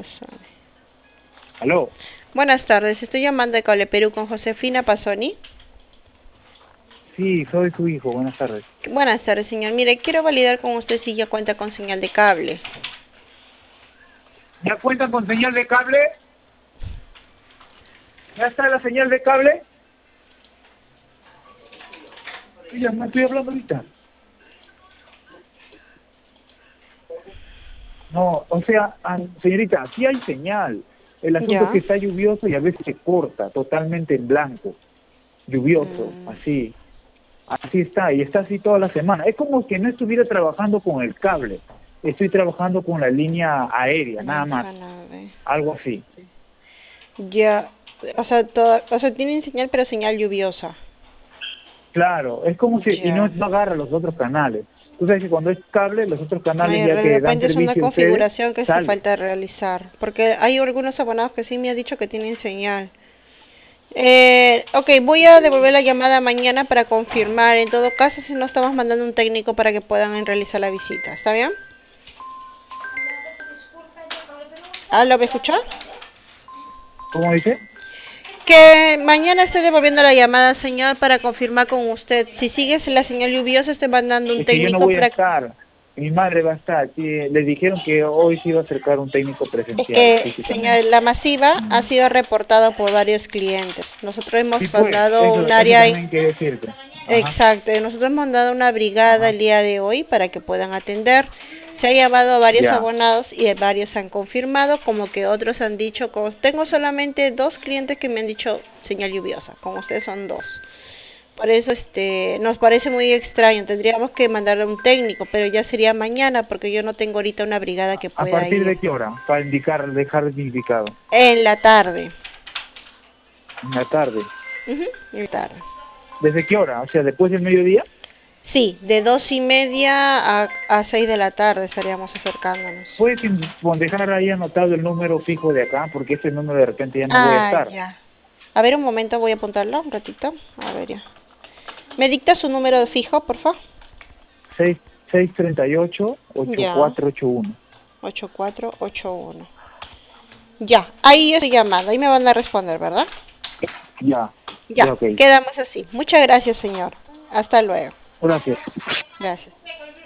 Pasoni. Aló, Buenas tardes, estoy llamando de Cable Perú con Josefina Pasoni. sí, soy su hijo, buenas tardes. Buenas tardes, señor. Mire, quiero validar con usted si ya cuenta con señal de cable. ¿Ya cuentan con señal de cable? ¿Ya está la señal de cable? Sí, ya me estoy hablando ahorita. No, o sea, señorita, aquí hay señal. El asunto es Ya. que está lluvioso y a veces se corta totalmente en blanco. Lluvioso, así. Así está, y está así toda la semana. Es como que no estuviera trabajando con el cable. Estoy trabajando con la línea aérea, nada más. Manzanares. Algo así. Ya. O sea, tienen señal, pero señal lluviosa. Claro, es como si, y no, Ya. no agarra los otros canales. Tú sabes que cuando es cable, los otros canales Ay, ya de que dan repente es una servicio a ustedes, configuración que se sale. falta realizar. Porque hay algunos abonados que sí me han dicho que tienen señal. Ok, voy a devolver la llamada mañana para confirmar. En todo caso, si no estamos mandando un técnico para que puedan realizar la visita. ¿Está bien? ¿Ah, lo me escuchó? ¿Cómo dice? Que mañana estoy devolviendo la llamada, señor, para confirmar con usted. Si sigue la señal lluviosa, estoy mandando un Es que yo no técnico voy a para... estar. Mi madre va a estar. Sí, les dijeron que hoy se iba a acercar un técnico Es presencial, que, señor, físicamente. la masiva ha Mm. sido reportada por varios clientes. Nosotros Sí, hemos pues, mandado eso, un eso área... también quiere decirte. Ajá, Exacto, nosotros hemos mandado una brigada ajá. el día de hoy para que puedan atender. Se ha llamado a varios Ya. abonados y varios han confirmado, como que otros han dicho, tengo solamente dos clientes que me han dicho señal lluviosa, con ustedes son dos. Por eso nos parece muy extraño, tendríamos que mandarle un técnico, pero ya sería mañana porque yo no tengo ahorita una brigada que ¿A pueda partir ir. de qué hora? Para indicar, dejar indicado. En la tarde. En la tarde. Ujú, en la tarde. ¿Desde qué hora? O sea, después del mediodía. Sí, de 2:30 a 6 de la tarde estaríamos acercándonos. Puedes dejar ahí anotado el número fijo de acá, porque este número de repente ya no voy a Ah, estar. ya. A ver, un momento, voy a apuntarlo un ratito. A ver, ya. ¿Me dicta su número de fijo, por favor? 638 Ya, 8481. 8481. Ya, ahí estoy llamando. Ahí me van a responder, ¿verdad? Ya, ya, Ya, ok. quedamos así. Muchas gracias, señor. Hasta luego. Gracias. Gracias.